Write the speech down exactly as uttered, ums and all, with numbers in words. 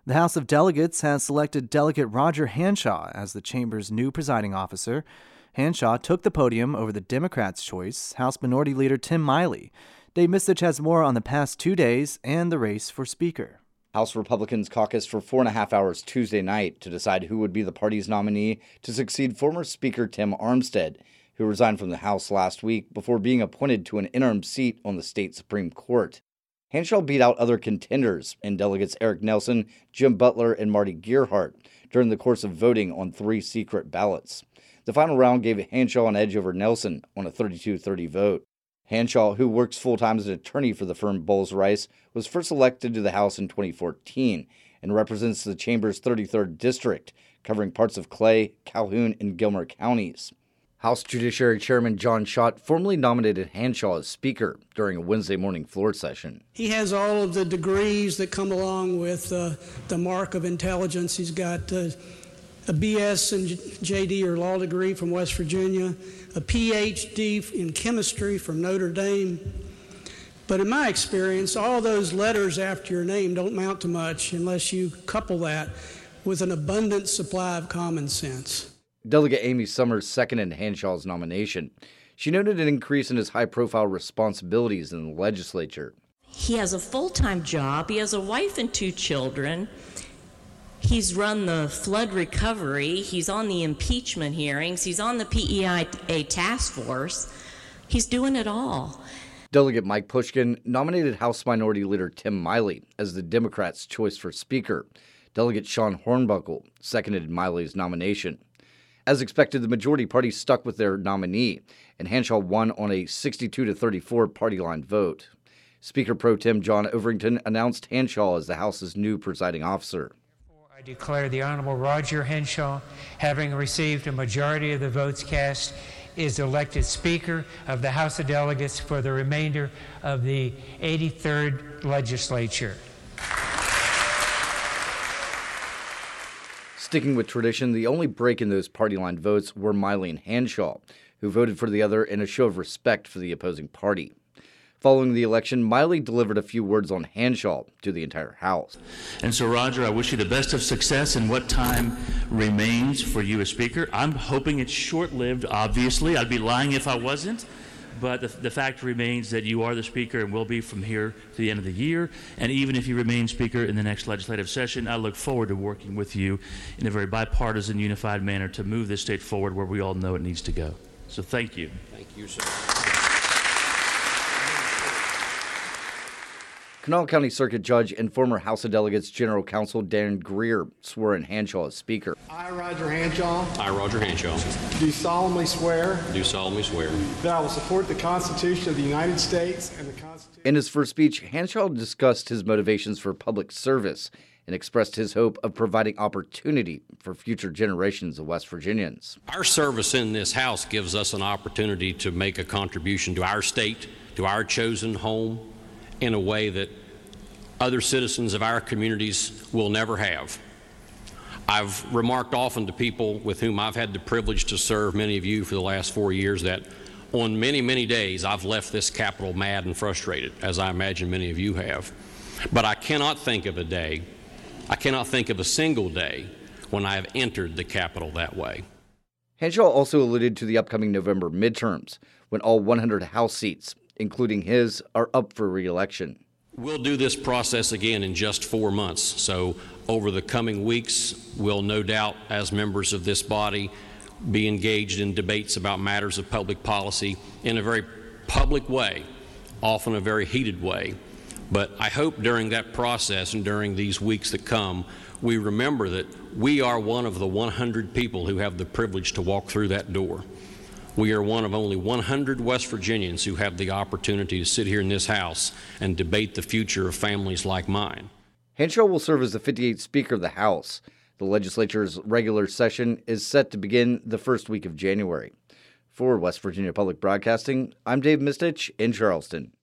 The House of Delegates has selected Delegate Roger Hanshaw as the chamber's new presiding officer. Hanshaw took the podium over the Democrats' choice, House Minority Leader Tim Miley. Dave Mistich has more on the past two days and the race for Speaker. House Republicans caucused for four and a half hours Tuesday night to decide who would be the party's nominee to succeed former Speaker Tim Armstead, who resigned from the House last week before being appointed to an interim seat on the state Supreme Court. Hanshaw beat out other contenders in delegates Eric Nelson, Jim Butler, and Marty Gearhart during the course of voting on three secret ballots. The final round gave Hanshaw an edge over Nelson on a thirty-two thirty vote. Hanshaw, who works full-time as an attorney for the firm Bowles Rice, was first elected to the House in twenty fourteen and represents the chamber's thirty-third district, covering parts of Clay, Calhoun, and Gilmer counties. House Judiciary Chairman John Schott formally nominated Hanshaw as Speaker during a Wednesday morning floor session. He has all of the degrees that come along with uh, the mark of intelligence. He's got uh, a B S and J D or law degree from West Virginia, a P H D in chemistry from Notre Dame. But in my experience, all those letters after your name don't amount to much unless you couple that with an abundant supply of common sense. Delegate Amy Summers seconded Hanshaw's nomination. She noted an increase in his high-profile responsibilities in the legislature. He has a full-time job. He has a wife and two children. He's run the flood recovery. He's on the impeachment hearings. He's on the P E I A task force. He's doing it all. Delegate Mike Pushkin nominated House Minority Leader Tim Miley as the Democrats' choice for Speaker. Delegate Sean Hornbuckle seconded Miley's nomination. As expected, the majority party stuck with their nominee, and Hanshaw won on a sixty-two to thirty-four party line vote. Speaker Pro Tem John Overington announced Hanshaw as the House's new presiding officer. I declare the Honorable Roger Hanshaw, having received a majority of the votes cast, is elected Speaker of the House of Delegates for the remainder of the eighty-third legislature. Sticking with tradition, the only break in those party line votes were Miley and Hanshaw, who voted for the other in a show of respect for the opposing party. Following the election, Miley delivered a few words on Hanshaw to the entire House. And so, Roger, I wish you the best of success in what time remains for you as Speaker. I'm hoping it's short-lived, obviously. I'd be lying if I wasn't. But the, the fact remains that you are the Speaker and will be from here to the end of the year. And even if you remain Speaker in the next legislative session, I look forward to working with you in a very bipartisan, unified manner to move this state forward where we all know it needs to go. So thank you. Thank you, sir. Kanawha County Circuit Judge and former House of Delegates General Counsel Darren Greer swore in Hanshaw as Speaker. I, Roger Hanshaw, I, Roger Hanshaw, do solemnly swear do solemnly swear that I will support the Constitution of the United States and the Constitution. In his first speech, Hanshaw discussed his motivations for public service and expressed his hope of providing opportunity for future generations of West Virginians. Our service in this House gives us an opportunity to make a contribution to our state, to our chosen home, in a way that other citizens of our communities will never have. I've remarked often to people with whom I've had the privilege to serve, many of you for the last four years, that on many, many days I've left this Capitol mad and frustrated, as I imagine many of you have. But I cannot think of a day, I cannot think of a single day when I have entered the Capitol that way. Hanshaw also alluded to the upcoming November midterms, when all one hundred House seats, including his, are up for re-election. We'll do this process again in just four months. So over the coming weeks, we'll no doubt, as members of this body, be engaged in debates about matters of public policy in a very public way, often a very heated way. But I hope during that process and during these weeks that come, we remember that we are one of the one hundred people who have the privilege to walk through that door. We are one of only one hundred West Virginians who have the opportunity to sit here in this House and debate the future of families like mine. Hanshaw will serve as the fifty-eighth Speaker of the House. The legislature's regular session is set to begin the first week of January. For West Virginia Public Broadcasting, I'm Dave Mistich in Charleston.